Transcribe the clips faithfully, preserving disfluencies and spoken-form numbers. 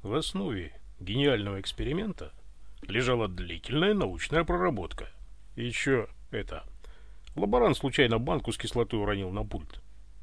В основе гениального эксперимента лежала длительная научная проработка. Еще это. Лаборант случайно банку с кислотой уронил на пульт.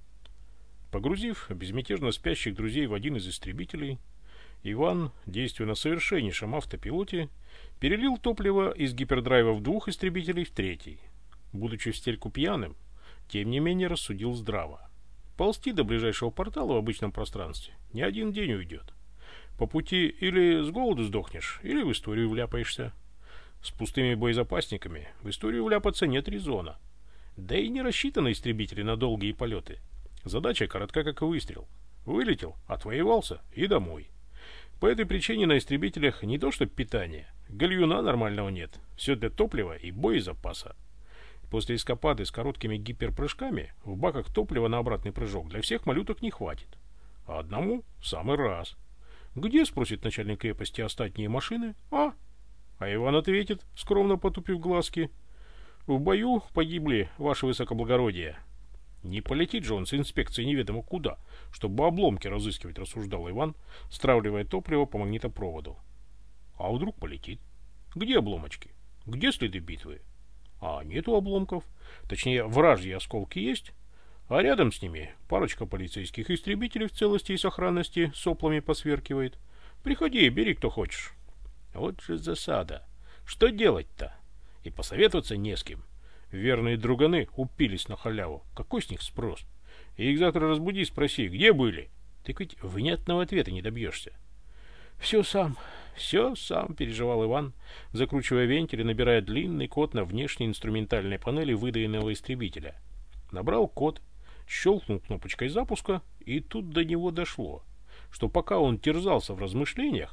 Погрузив безмятежно спящих друзей в один из истребителей, Иван, действуя на совершеннейшем автопилоте, перелил топливо из гипердрайва в двух истребителей в третий. Будучи в стельку пьяным, тем не менее рассудил здраво. Ползти до ближайшего портала в обычном пространстве не один день уйдет. По пути или с голоду сдохнешь, или в историю вляпаешься. С пустыми боезапасниками в историю вляпаться нет резона. Да и не рассчитаны истребители на долгие полеты. Задача коротка, как и выстрел. Вылетел, отвоевался и домой. По этой причине на истребителях не то что питание, гальюна нормального нет. Все для топлива и боезапаса. После эскапады с короткими гиперпрыжками в баках топлива на обратный прыжок для всех малюток не хватит. А одному в самый раз. Где, спросит начальник крепости, остатние машины? А? А Иван ответит, скромно потупив глазки: в бою погибли, ваше высокоблагородие. Не полетит же он с инспекцией неведомо куда, чтобы обломки разыскивать, рассуждал Иван, стравливая топливо по магнитопроводу. А вдруг полетит? Где обломочки? Где следы битвы? А нету обломков. Точнее, вражьи осколки есть, а рядом с ними парочка полицейских истребителей в целости и сохранности соплами посверкивает. Приходи и бери, кто хочешь. Вот же засада. Что делать-то? И посоветоваться не с кем. Верные друганы упились на халяву. Какой с них спрос? И их завтра разбуди и спроси, где были? Ты ведь внятного ответа не добьешься. Все сам, все сам, переживал Иван, закручивая вентиль и набирая длинный код на внешней инструментальной панели выдаенного истребителя. Набрал код, щелкнул кнопочкой запуска, и тут до него дошло, что пока он терзался в размышлениях,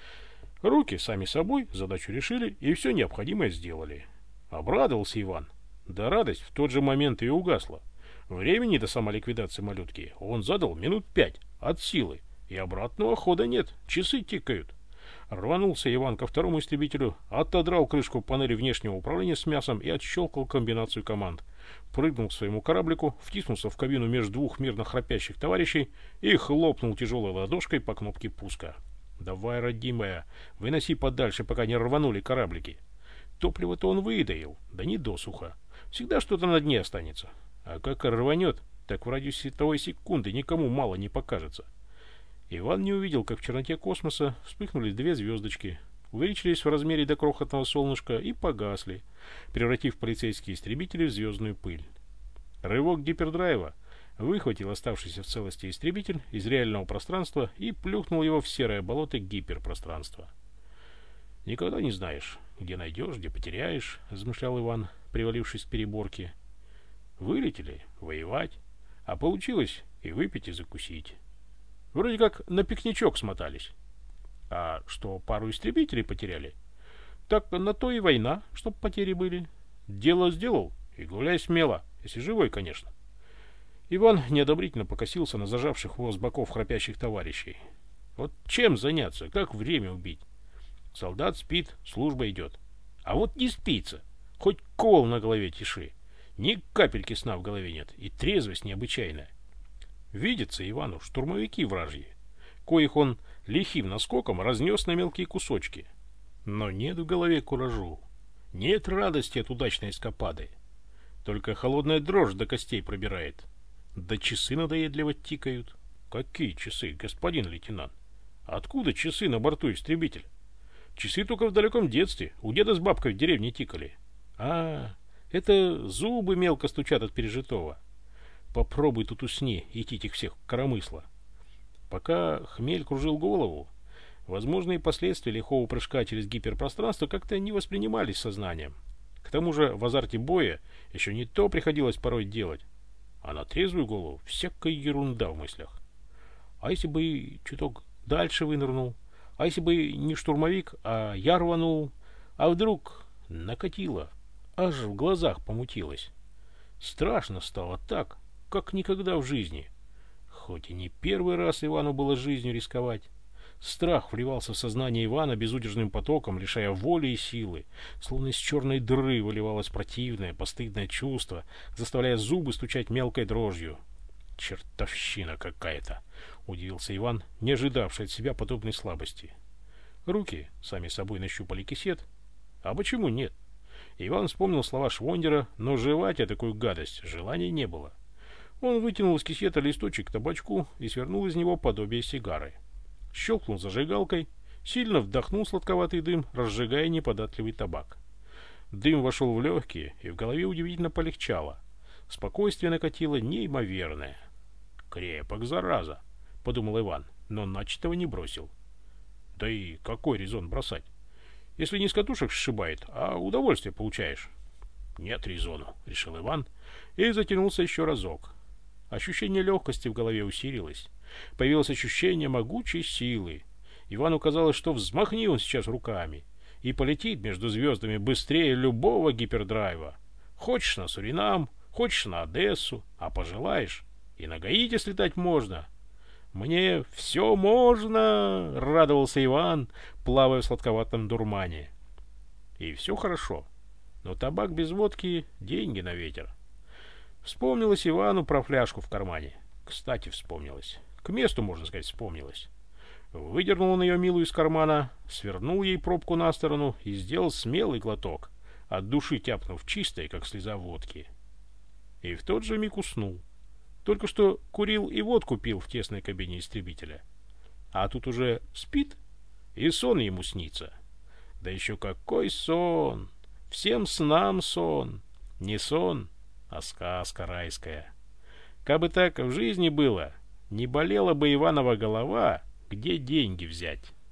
руки сами собой задачу решили и все необходимое сделали. Обрадовался Иван. Да радость в тот же момент и угасла. Времени до самоликвидации малютки он задал минут пять от силы, и обратного хода нет, часы тикают. Рванулся Иван ко второму истребителю, отодрал крышку панели внешнего управления с мясом и отщелкал комбинацию команд. Прыгнул к своему кораблику, втиснулся в кабину между двух мирно храпящих товарищей и хлопнул тяжелой ладошкой по кнопке пуска. «Давай, родимая, выноси подальше, пока не рванули кораблики». Топливо-то он выдаил, да не досуха. Всегда что-то на дне останется. А как рванет, так в радиусе световой секунды никому мало не покажется. Иван не увидел, как в черноте космоса вспыхнули две звездочки, увеличились в размере до крохотного солнышка и погасли, превратив полицейские истребители в звездную пыль. Рывок гипердрайва выхватил оставшийся в целости истребитель из реального пространства и плюхнул его в серое болото гиперпространства. «Никогда не знаешь, где найдешь, где потеряешь», — размышлял Иван, привалившись к переборке. «Вылетели воевать, а получилось и выпить, и закусить. Вроде как на пикничок смотались. А что, пару истребителей потеряли? Так на то и война, чтоб потери были. Дело сделал, и гуляй смело, если живой, конечно». Иван неодобрительно покосился на зажавших хвост боков храпящих товарищей. Вот чем заняться, как время убить? Солдат спит, служба идет. А вот не спится. Хоть кол на голове тиши. Ни капельки сна в голове нет. И трезвость необычайная. Видится Ивану штурмовики вражьи, коих он лихим наскоком разнес на мелкие кусочки. Но нет в голове куражу. Нет радости от удачной эскапады. Только холодная дрожь до костей пробирает. Да часы надоедливо тикают. Какие часы, господин лейтенант? Откуда часы на борту истребителя? Часы только в далеком детстве у деда с бабкой в деревне тикали. А, это зубы мелко стучат от пережитого. Попробуй тут усни, идти их всех коромысла. Пока хмель кружил голову, возможные последствия лихого прыжка через гиперпространство как-то не воспринимались сознанием. К тому же в азарте боя еще не то приходилось порой делать, а на трезвую голову всякая ерунда в мыслях. А если бы чуток дальше вынырнул? А если бы не штурмовик, а я рванул? А вдруг накатило? Аж в глазах помутилось. Страшно стало так, как никогда в жизни. Хоть и не первый раз Ивану было жизнью рисковать. Страх вливался в сознание Ивана безудержным потоком, лишая воли и силы. Словно из черной дыры выливалось противное, постыдное чувство, заставляя зубы стучать мелкой дрожью. Чертовщина какая-то. — удивился Иван, не ожидавший от себя подобной слабости. Руки сами собой нащупали кисет. А почему нет? Иван вспомнил слова Швондера, но жевать я такую гадость желания не было. Он вытянул из кисета листочек табачку и свернул из него подобие сигары. Щелкнул зажигалкой, сильно вдохнул сладковатый дым, разжигая неподатливый табак. Дым вошел в легкие, и в голове удивительно полегчало. Спокойствие накатило неимоверное. «Крепок, зараза!» — подумал Иван, но начатого не бросил. Да и какой резон бросать? Если не с катушек сшибает, а удовольствие получаешь. Нет резону, решил Иван, и затянулся еще разок. Ощущение легкости в голове усилилось. Появилось ощущение могучей силы. Ивану казалось, что взмахни он сейчас руками и полетит между звездами быстрее любого гипердрайва. Хочешь на Суринам, хочешь на Одессу, а пожелаешь, и на Гаити слетать можно. «Мне все можно!» — радовался Иван, плавая в сладковатом дурмане. И все хорошо, но табак без водки — деньги на ветер. Вспомнилось Ивану про фляжку в кармане. Кстати, вспомнилось. К месту, можно сказать, вспомнилось. Выдернул он ее милую из кармана, свернул ей пробку на сторону и сделал смелый глоток, от души тяпнув чистой, как слеза водки. И в тот же миг уснул. Только что курил и водку пил в тесной кабине истребителя. А тут уже спит, и сон ему снится. Да еще какой сон! Всем снам сон! Не сон, а сказка райская. Кабы так в жизни было, не болела бы Иванова голова, где деньги взять.